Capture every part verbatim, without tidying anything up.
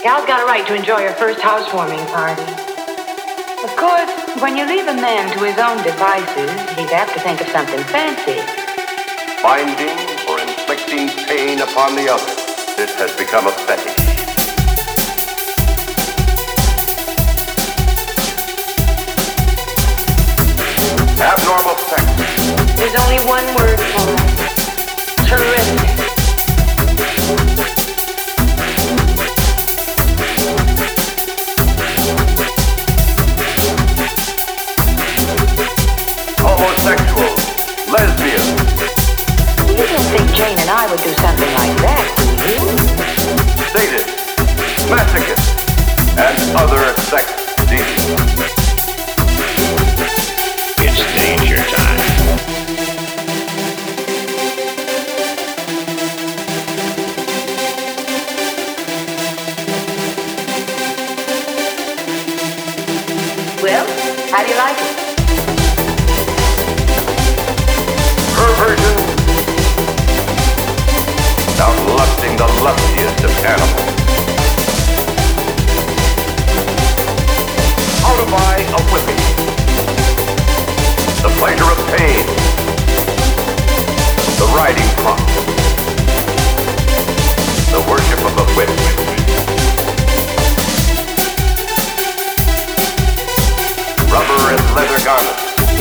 Gal's got a right to enjoy her first housewarming party. Of course, when you leave a man to his own devices, he's apt to think of something fancy. Binding or inflicting pain upon the other. This has become a fetish. Abnormal sex. There's only one word for it. Terrific. Homosexual. Lesbian. You didn't think Jane and I would do something like that, did you? Sadist. Masochist. And other sex deviants. It's danger time. Well, how do you like it? Perversion. Outlusting the lustiest of animals. How to buy a whipping. The pleasure of pain. The riding crop. The worship of the whip. Rubber and leather garments.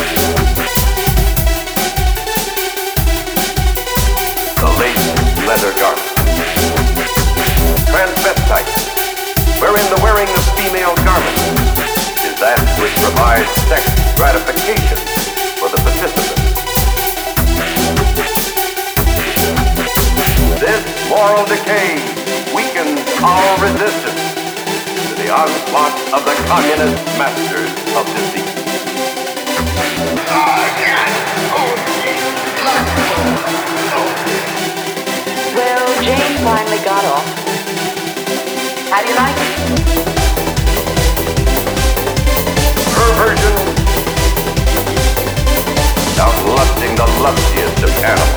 The lace leather garment. Transvestite, wherein the wearing of female garments is that which provides sex gratification for the participant. This moral decay weakens our resistance to the onslaught of the communist masters of deceit. Well, Jane finally got off. How do you like it? Perversion, outlusting the lustiest of animals.